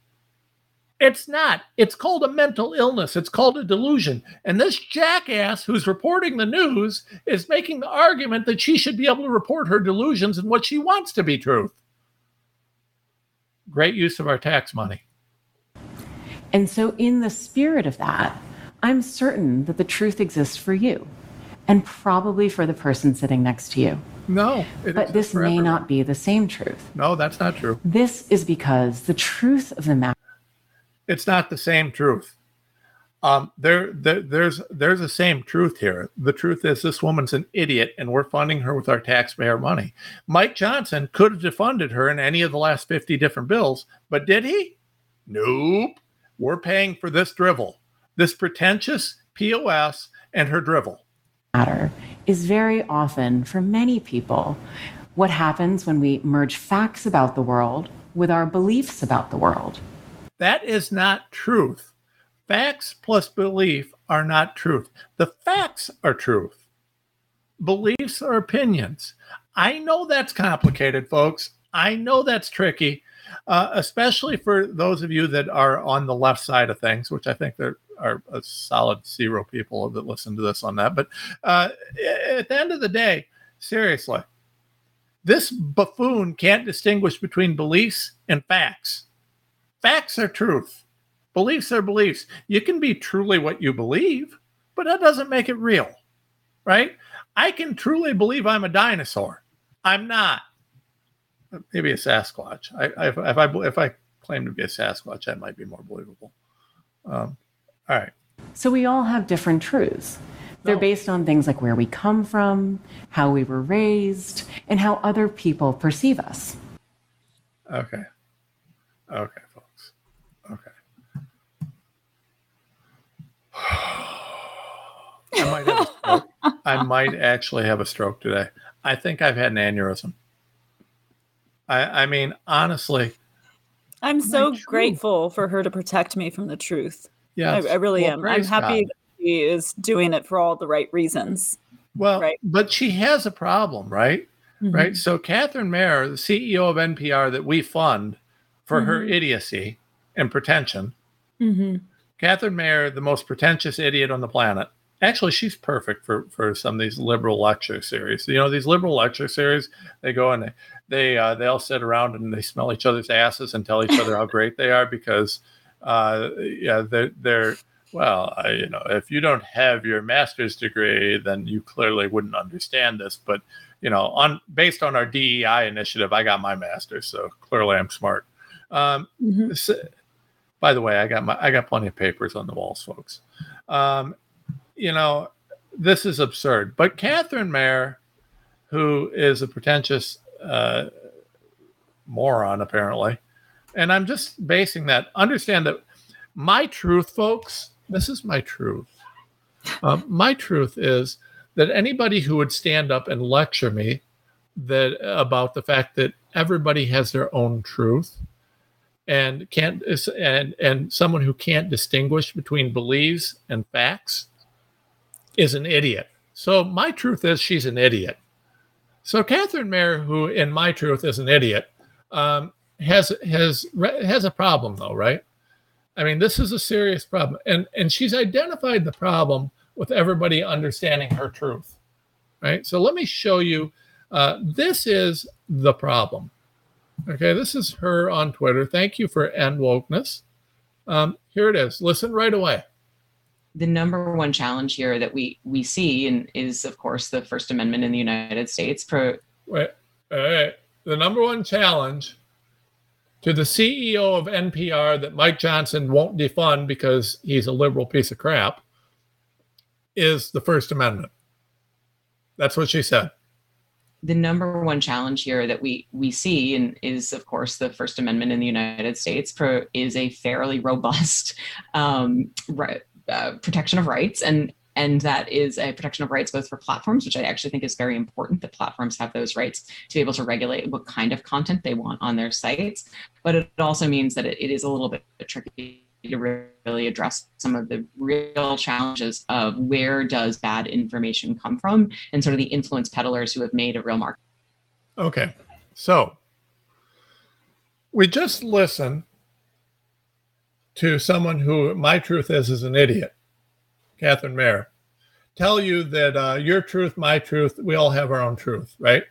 It's not. It's called a mental illness. It's called a delusion. And this jackass who's reporting the news is making the argument that she should be able to report her delusions and what she wants to be truth. Great use of our tax money. And so in the spirit of that, I'm certain that the truth exists for you and probably for the person sitting next to you. No. But this may everyone. not be the same truth. No, that's not true. This is because the truth of the matter. It's not the same truth. Um, there, there, there's, there's the same truth here. The truth is this woman's an idiot, and we're funding her with our taxpayer money. Mike Johnson could have defunded her in any of the last fifty different bills, but did he? Nope. We're paying for this drivel, this pretentious P O S, and her drivel. Matter is very often, for many people, what happens when we merge facts about the world with our beliefs about the world. That is not truth. Facts plus belief are not truth. The facts are truth. Beliefs are opinions. I know that's complicated, folks. I know that's tricky, uh, especially for those of you that are on the left side of things, which I think there are a solid zero people that listen to this on that. But uh, at the end of the day, seriously, this buffoon can't distinguish between beliefs and facts. Facts are truth. Beliefs are beliefs. You can be truly what you believe, but that doesn't make it real, right? I can truly believe I'm a dinosaur. I'm not. Maybe a Sasquatch. I, I, if, if I if I claim to be a Sasquatch, that might be more believable. Um, all right. So we all have different truths. They're based on things like where we come from, how we were raised, and how other people perceive us. Okay. Okay. Okay. I might have a stroke. I might actually have a stroke today. I think I've had an aneurysm. I, I mean, honestly. I'm so grateful for her to protect me from the truth. Yeah, I, I really well, am. I'm happy God. that she is doing it for all the right reasons. Well, right? But she has a problem, right? Mm-hmm. Right. So Catherine Mayer, the C E O of N P R that we fund for mm-hmm. her idiocy and pretension. Mm-hmm. Catherine Mayer, the most pretentious idiot on the planet. Actually, she's perfect for, for some of these liberal lecture series. You know, these liberal lecture series, they go and they they, uh, they all sit around and they smell each other's asses and tell each other how great they are because, uh, yeah, they're, they're well, I, you know, if you don't have your master's degree, then you clearly wouldn't understand this. But, you know, on based on our D E I initiative, I got my master's, so clearly I'm smart. Um, mm-hmm. so, by the way, I got my I got plenty of papers on the walls, folks. Um, you know, this is absurd. But Catherine Mayer, who is a pretentious uh, moron, apparently, and I'm just basing that. Understand that my truth, folks, This is my truth. Um, my truth is that anybody who would stand up and lecture me that about the fact that everybody has their own truth and can't and and someone who can't distinguish between beliefs and facts is an idiot. So my truth is she's an idiot. So Catherine Mayer, who in my truth is an idiot, um, has has has a problem though, right? I mean, this is a serious problem, and and she's identified the problem with everybody understanding her truth, right? So let me show you. Uh, this is the problem. Okay, this is her on Twitter. Thank you for End Wokeness. Um, here it is. Listen right away. The number one challenge here that we we see and is, of course, the First Amendment in the United States. Pro- Wait, all right. The number one challenge to the C E O of N P R that Mike Johnson won't defund because he's a liberal piece of crap is the First Amendment. That's what she said. The number one challenge here that we we see and is, of course, the First Amendment in the United States pro- is a fairly robust um, right, uh, protection of rights. And, and that is a protection of rights both for platforms, which I actually think is very important, that platforms have those rights to be able to regulate what kind of content they want on their sites. But it also means that it, it is a little bit tricky to really address some of the real challenges of where does bad information come from and sort of the influence peddlers who have made a real market. Okay, so we just listened to someone who my truth is is an idiot, Catherine Mayer, tell you that uh, your truth, my truth, we all have our own truth, right?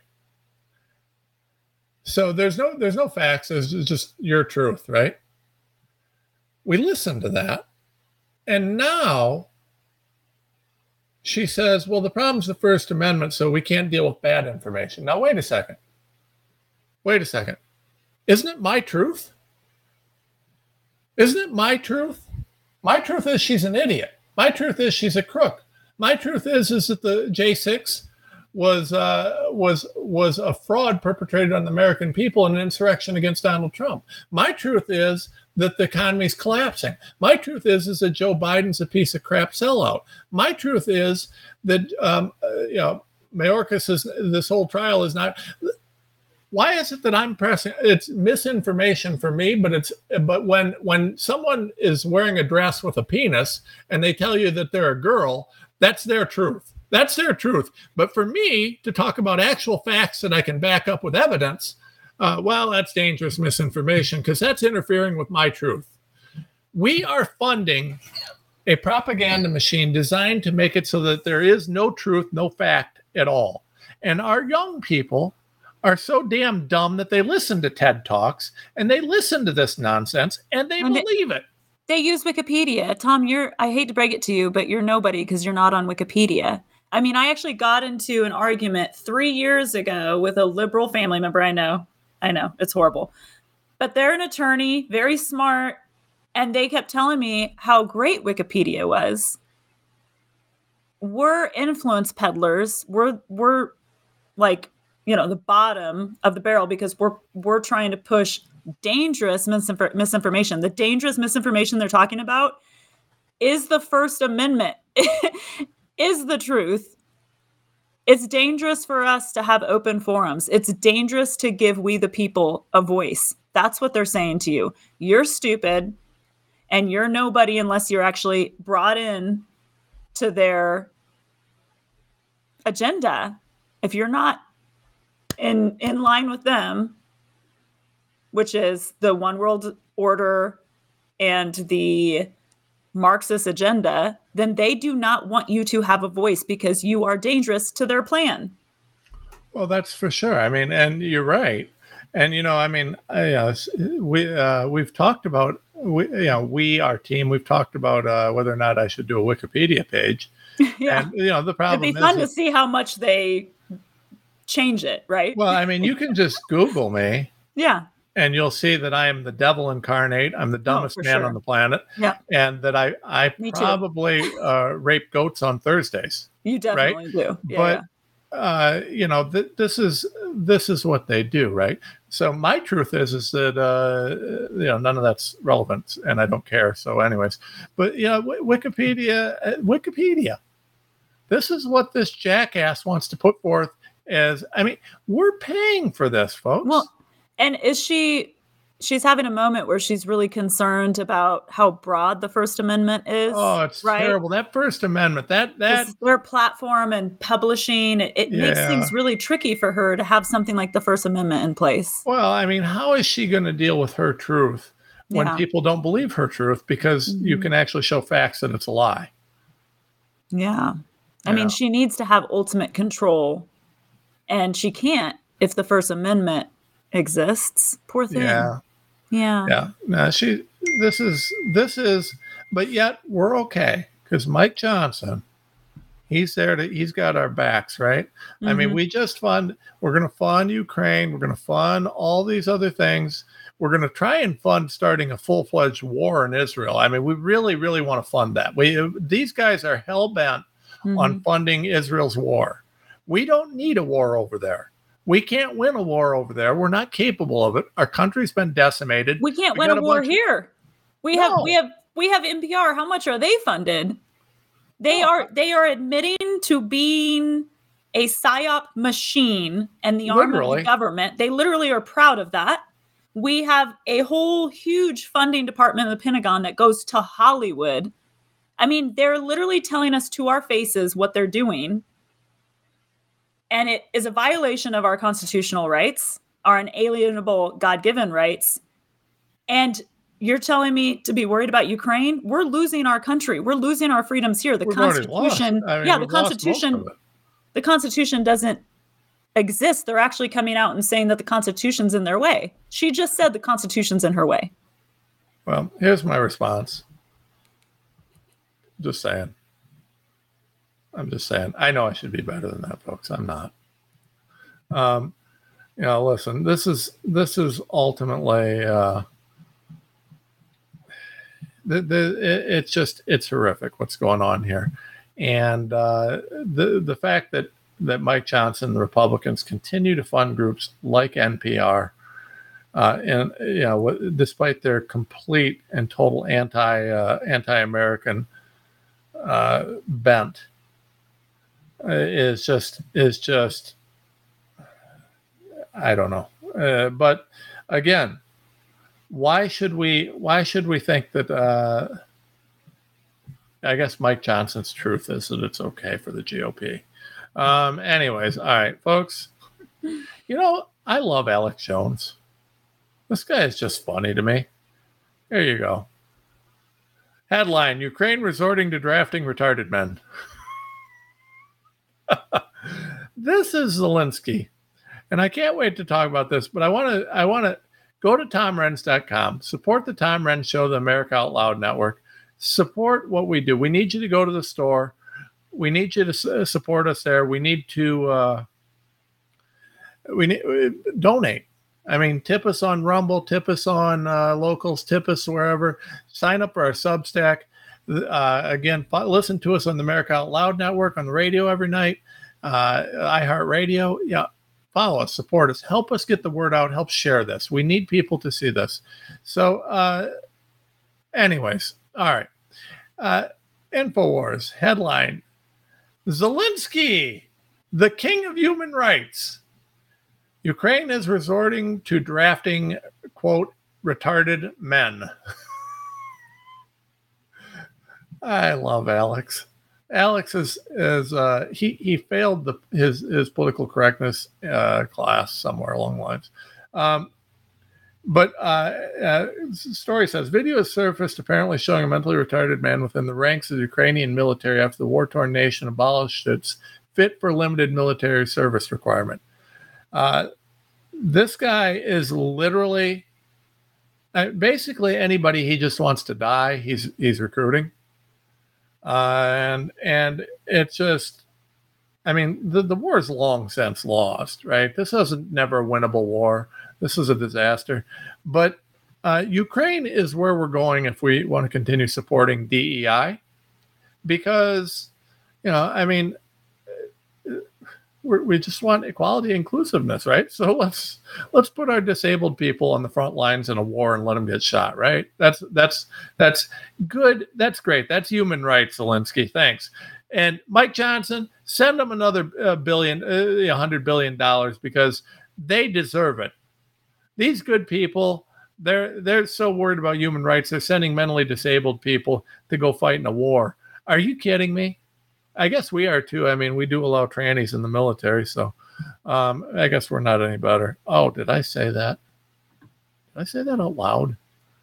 So there's no there's no facts, it's just your truth, right? We listened to that, and now she says, well, the problem's the First Amendment, so we can't deal with bad information. Now, wait a second. Wait a second. Isn't it my truth? Isn't it my truth? My truth is she's an idiot. My truth is she's a crook. My truth is, is that the J six was uh, was was a fraud perpetrated on the American people and an insurrection against Donald Trump. My truth is that the economy's collapsing. My truth is, is that Joe Biden's a piece of crap sellout. My truth is that, um, uh, you know, Mayorkas is, this whole trial is not, why is it that I'm pressing, it's misinformation for me, but it's, but when, when someone is wearing a dress with a penis and they tell you that they're a girl, that's their truth. That's their truth. But for me to talk about actual facts that I can back up with evidence, Uh, well, that's dangerous misinformation because that's interfering with my truth. We are funding a propaganda machine designed to make it so that there is no truth, no fact at all. And our young people are so damn dumb that they listen to TED Talks and they listen to this nonsense and they and believe they, it. They use Wikipedia. Tom, you're, I hate to break it to you, but you're nobody because you're not on Wikipedia. I mean, I actually got into an argument three years ago with a liberal family member I know. I know, it's horrible. But they're an attorney, very smart, and they kept telling me how great Wikipedia was. We're influence peddlers. We're we're like, you know, the bottom of the barrel because we're we're trying to push dangerous misinfor- misinformation. The dangerous misinformation they're talking about is the First Amendment, is the truth. It's dangerous for us to have open forums. It's dangerous to give we the people a voice. That's what they're saying to you. You're stupid and you're nobody unless you're actually brought in to their agenda. If you're not in, in line with them, which is the one world order and the Marxist agenda, then they do not want you to have a voice because you are dangerous to their plan. Well, that's for sure. I mean, and you're right. And, you know, I mean, I, uh, we, uh, we've talked about, we, you know, we, our team, we've talked about uh, whether or not I should do a Wikipedia page. Yeah. And, you know, the problem It'd be fun is to see how much they change it, right? Well, I mean, you can just Google me. Yeah. And you'll see that I am the devil incarnate. I'm the dumbest oh, man sure. on the planet. Yeah. And that I, I probably uh, rape goats on Thursdays. You definitely right? do. Yeah, but, yeah. Uh, you know, th- this is this is what they do, right? So my truth is, is that, uh, you know, none of that's relevant and I don't care. So anyways, but you know, Wikipedia, uh, Wikipedia, this is what this jackass wants to put forth as, I mean, we're paying for this, folks. Well, and is she, she's having a moment where she's really concerned about how broad the First Amendment is. Oh, it's right? terrible. That First Amendment, that, that This- their platform and publishing, it, it makes Yeah. things really tricky for her to have something like the First Amendment in place. Well, I mean, how is she going to deal with her truth when Yeah. people don't believe her truth because you Mhm. can actually show facts that it's a lie? Yeah. I Yeah. mean, she needs to have ultimate control, and she can't if the First Amendment exists. Poor thing. Yeah. Yeah. Yeah. No, she, this is, this is, but yet we're okay because Mike Johnson, he's there to, he's got our backs, right? I mean, Mhm. we just fund, we're going to fund Ukraine. We're going to fund all these other things. We're going to try and fund starting a full-fledged war in Israel. I mean, we really, really want to fund that. We, these guys are hell-bent on funding Israel's war. We don't need a war over there. We can't win a war over there. We're not capable of it. Our country's been decimated. We can't We win got a war bunch of- here. We have No. we have we have N P R. How much are they funded? They are they are admitting to being a PSYOP machine and the arm of Literally. the government. They literally are proud of that. We have a whole huge funding department in the Pentagon that goes to Hollywood. I mean, they're literally telling us to our faces what they're doing. And it is a violation of our constitutional rights, our inalienable God-given rights. And you're telling me to be worried about Ukraine? We're losing our country. We're losing our freedoms here. The We've already lost. Constitution, I mean, yeah, the we've lost most Constitution, of it. the Constitution doesn't exist. They're actually coming out and saying that the Constitution's in their way. She just said the Constitution's in her way. Well, here's my response. Just saying. I'm just saying. I know I should be better than that, folks. I'm not. Um, you know, listen. This is this is ultimately. Uh, the the it, it's just it's horrific what's going on here, and uh, the the fact that that Mike Johnson and the Republicans continue to fund groups like N P R. Uh, and you know, despite their complete and total anti uh, anti-American uh, bent, uh, is just is just I don't know. Uh, but again, why should we why should we think that? Uh, I guess Mike Johnson's truth is that it's okay for the G O P. Um, anyways, all right, folks. You know, I love Alex Jones. This guy is just funny to me. There you go. Headline: Ukraine resorting to drafting retarded men. This is Zelensky. And I can't wait to talk about this, but I want to I want to go to tom renz dot com, support the Tom Renz Show, the America Out Loud Network, support what we do. We need you to go to the store. We need you to s- support us there. We need to uh, we need uh, donate. I mean, tip us on Rumble, tip us on uh, Locals, tip us wherever. Sign up for our Substack. Uh, again, f- listen to us on the America Out Loud Network, on the radio every night, uh, iHeartRadio. Yeah, follow us, support us, help us get the word out, help share this. We need people to see this. So, uh, anyways, all right. Uh, InfoWars headline: Zelensky, the king of human rights. Ukraine is resorting to drafting, quote, retarded men. I love Alex. Alex is is uh, he he failed the his his political correctness uh, class somewhere along the lines. Um, but uh, uh, the story says video has surfaced apparently showing a mentally retarded man within the ranks of the Ukrainian military after the war-torn nation abolished its fit for limited military service requirement. Uh, this guy is literally uh, basically anybody he just wants to die. He's he's recruiting, uh, and and it's just, I mean, the the war is long since lost, right? This is never a winnable war. This is a disaster, but uh, Ukraine is where we're going if we want to continue supporting D E I, because, you know, I mean. we're, we just want equality, inclusiveness, right? So let's let's put our disabled people on the front lines in a war and let them get shot, right? That's that's that's good. That's great. That's human rights, Zelensky. Thanks. And Mike Johnson, send them another uh, billion, uh, a hundred billion dollars because they deserve it. These good people, they're they're so worried about human rights. They're sending mentally disabled people to go fight in a war. Are you kidding me? I guess we are too. I mean, we do allow trannies in the military, so um, I guess we're not any better. Oh, did I say that? Did I say that out loud?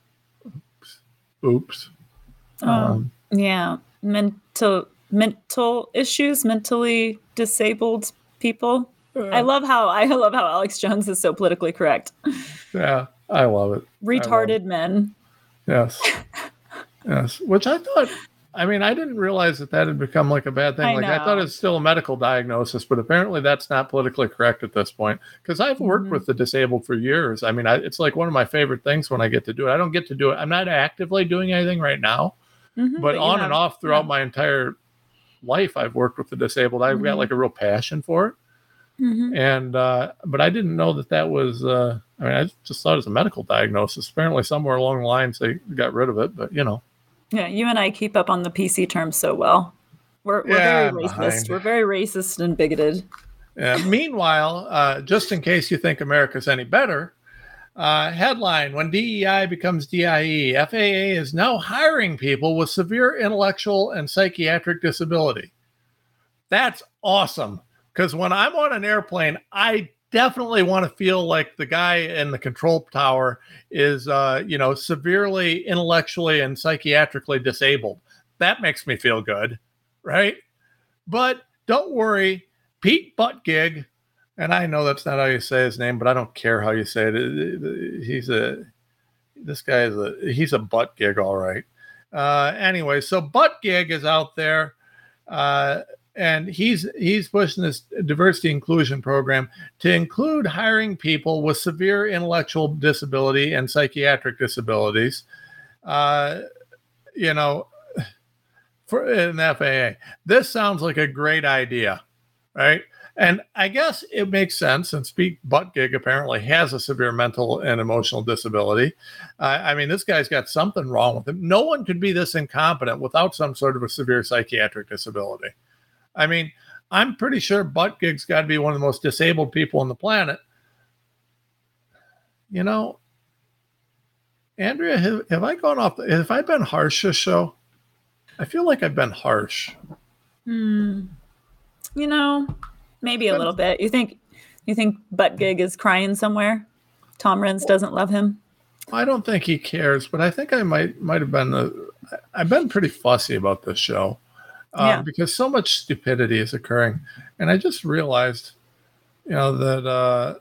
Oops. Oops. Um, um, yeah, mental mental issues, mentally disabled people. Uh, I love how I love how Alex Jones is so politically correct. Yeah, I love it. Retarded love it. men. Yes. Yes. Which I thought. I mean, I didn't realize that that had become like a bad thing. I like know. I thought it's still a medical diagnosis, but apparently that's not politically correct at this point. Because I've worked Mm-hmm. with the disabled for years. I mean, I, it's like one of my favorite things when I get to do it. I don't get to do it. I'm not actively doing anything right now, Mhm, but, but you on have- and off throughout yeah. my entire life, I've worked with the disabled. I've got Mhm. like a real passion for it. Mhm. And uh, but I didn't know that that was. Uh, I mean, I just thought it was a medical diagnosis. Apparently, somewhere along the lines they got rid of it. But you know. Yeah, you and I keep up on the P C terms so well. We're, we're Yeah, very I'm racist. behind. We're very racist and bigoted. Yeah. Meanwhile, uh, just in case you think America's any better, uh, headline: When D E I becomes D I E, F A A is now hiring people with severe intellectual and psychiatric disability. That's awesome. Because when I'm on an airplane, I definitely want to feel like the guy in the control tower is, uh, you know, severely intellectually and psychiatrically disabled. That makes me feel good, right? But don't worry, Pete Buttigieg, and I know that's not how you say his name, but I don't care how you say it. He's a, this guy is a, he's a butt gig, all right. Uh, anyway, so Buttigieg is out there. Uh, And he's he's pushing this diversity inclusion program to include hiring people with severe intellectual disability and psychiatric disabilities, uh, you know, for an F A A. This sounds like a great idea, right? And I guess it makes sense since Pete Buttigieg apparently has a severe mental and emotional disability. Uh, I mean, this guy's got something wrong with him. No one could be this incompetent without some sort of a severe psychiatric disability. I mean, I'm pretty sure Buttigieg's got to be one of the most disabled people on the planet. You know, Andrea, have, have I gone off? The, have I been harsh this show? I feel like I've been harsh. Hmm. You know, maybe a little bit. You think you think Buttigieg is crying somewhere? Tom Renz doesn't love him. I don't think he cares, but I think I might might have been. A, I've been pretty fussy about this show. Um, Yeah. Because so much stupidity is occurring. And I just realized, you know, that uh,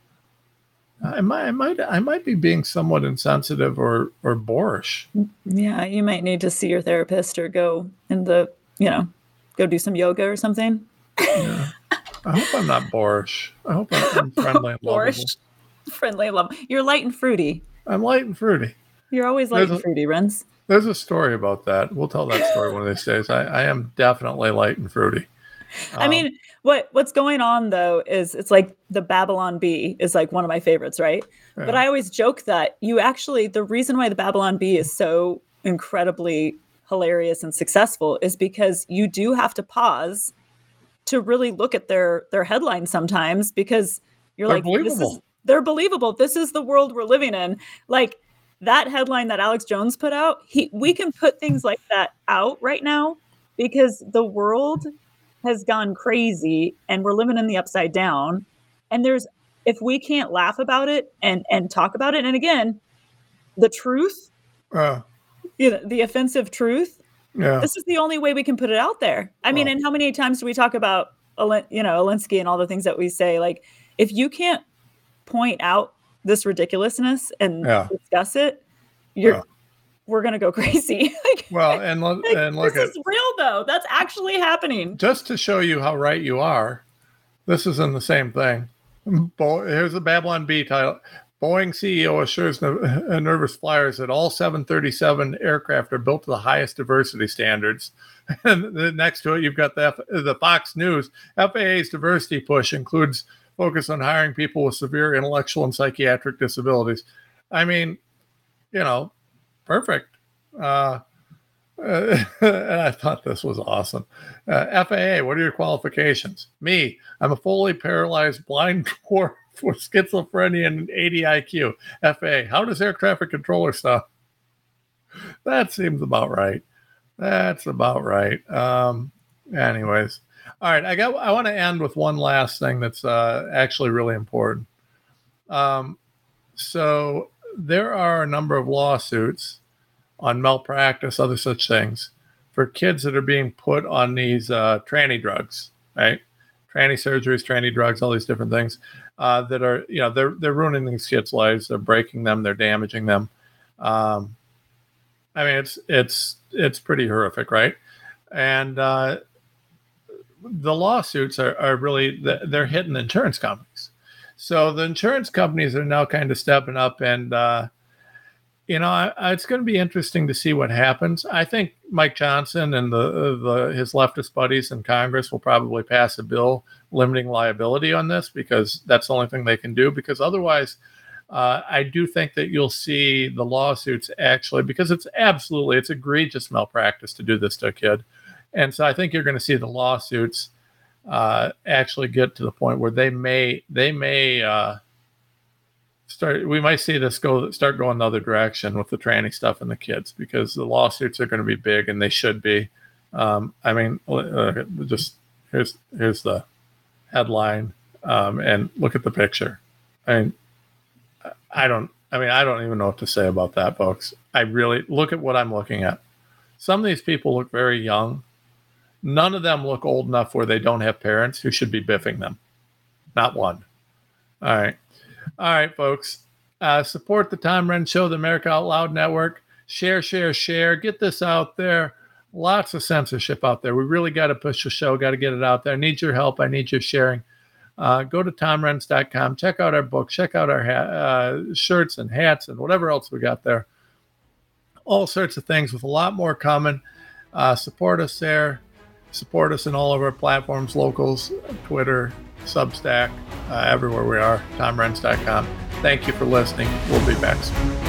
I might, I might, I might be being somewhat insensitive or, or boorish. Yeah, you might need to see your therapist or go in the, you know, go do some yoga or something. Yeah. I hope I'm not boorish. I hope I'm, I'm friendly and lovable. Boorish, friendly, love. You're light and fruity. I'm light and fruity. You're always light There's and a- fruity, Renz. There's a story about that. We'll tell that story one of these days. I, I am definitely light and fruity. I mean, what what's going on though is it's like the Babylon Bee is like one of my favorites, right? Yeah. But I always joke that you actually the reason why the Babylon Bee is so incredibly hilarious and successful is because you do have to pause to really look at their their headlines sometimes because you're They're like this is believable. they're believable. This is the world we're living in. Like that headline that Alex Jones put out, he we can put things like that out right now because the world has gone crazy and we're living in the upside down. And there's if we can't laugh about it and and talk about it, and again, the truth, Uh, you know, the offensive truth, yeah. this is the only way we can put it out there. I mean, and how many times do we talk about Alen- you know, Alinsky and all the things that we say? Like, if you can't point out this ridiculousness and Yeah. discuss it, you're Yeah. we're gonna go crazy. Like, Well, and lo- like, and look this at is real though. That's actually happening. just to show you how right you are. This is in the same thing. Bo- Here's the Babylon Bee title. Boeing C E O assures no- nervous flyers that all seven thirty-seven aircraft are built to the highest diversity standards. And then next to it, you've got the, F- the Fox News. F A A's diversity push includes focus on hiring people with severe intellectual and psychiatric disabilities. I mean, you know, perfect. Uh, uh, and I thought this was awesome. Uh, F A A, what are your qualifications? Me, I'm a fully paralyzed blind dwarf with schizophrenia and an eighty I Q. F A A, how does air traffic controller stuff? That seems about right. That's about right. Um, anyways, all right. I got. I want to end with one last thing that's uh, actually really important. Um, so there are a number of lawsuits on malpractice, other such things, for kids that are being put on these uh, tranny drugs, right? Tranny surgeries, tranny drugs, all these different things uh, that are, you know, they're they're ruining these kids' lives. They're breaking them. They're damaging them. Um, I mean, it's it's it's pretty horrific, right? And uh, the lawsuits are, are really they're hitting insurance companies. So the insurance companies are now kind of stepping up, and uh, you know, I, I, it's going to be interesting to see what happens. I think Mike Johnson and the, the his leftist buddies in Congress will probably pass a bill limiting liability on this, because that's the only thing they can do. Because otherwise, uh, I do think that you'll see the lawsuits actually, because it's absolutely it's egregious malpractice to do this to a kid, and so I think you're going to see the lawsuits uh, actually get to the point where they may they may. Uh, Start, we might see this go start going the other direction with the tranny stuff and the kids, because the lawsuits are going to be big, and they should be. Um, I mean, uh, just here's here's the headline, um, and look at the picture. I mean, I don't. I mean, I don't even know what to say about that, folks. I really look at what I'm looking at. Some of these people look very young. None of them look old enough where they don't have parents who should be biffing them. Not one. All right. All right, folks. Uh, support the Tom Renz Show, the America Out Loud Network. Share, share, share. Get this out there. Lots of censorship out there. We really got to push the show. Got to get it out there. I need your help. I need your sharing. Uh, go to tom renz dot com. Check out our book. Check out our ha- uh, shirts and hats and whatever else we got there. All sorts of things with a lot more coming. Uh, support us there. Support us in all of our platforms, locals, Twitter, Substack, uh, everywhere we are, tom renz dot com. Thank you for listening. We'll be back soon.